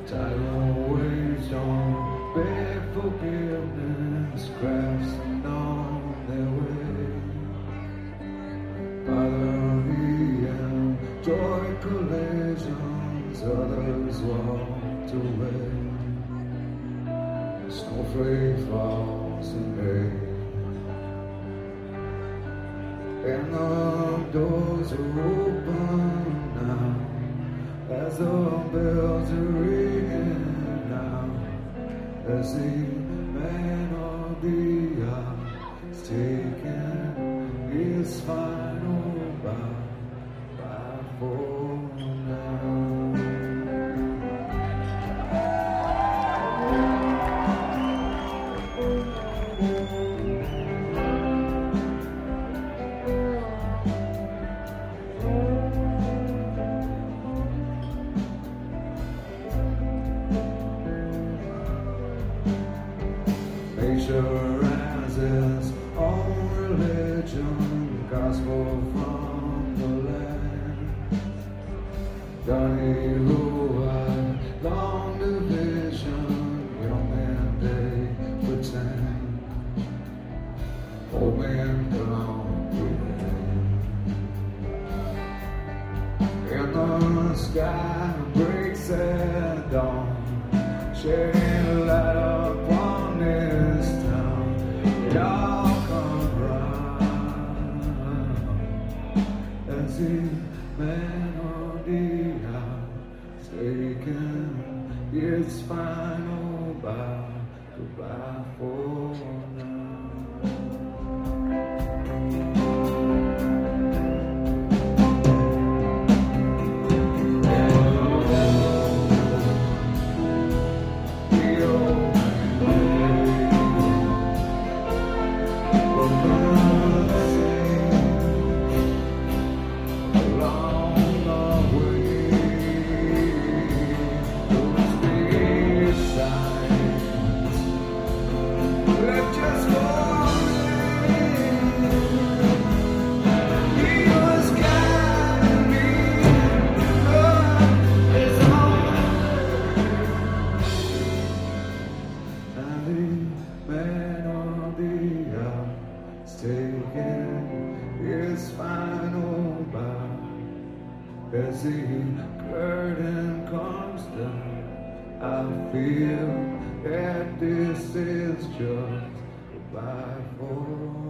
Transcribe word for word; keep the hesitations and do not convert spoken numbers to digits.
Tidal waves don't beg forgiveness, crashing on their way. Fatherly and joy collisions, others walked away. Snowflake falls in May, and the doors are open now as the bells are ringing out, as the man of the hour is taking his final bow. Bye for now. Nature has its own religion, gospel from the land. Donnie who had long division, young man they pretend, old man come with in the sky breaks at dawn, shedding light upon this town. It all comes round as the man of the hour is taking its final bow. Goodbye for now. Taking his final bow as the curtain comes down. I feel that this is just goodbye for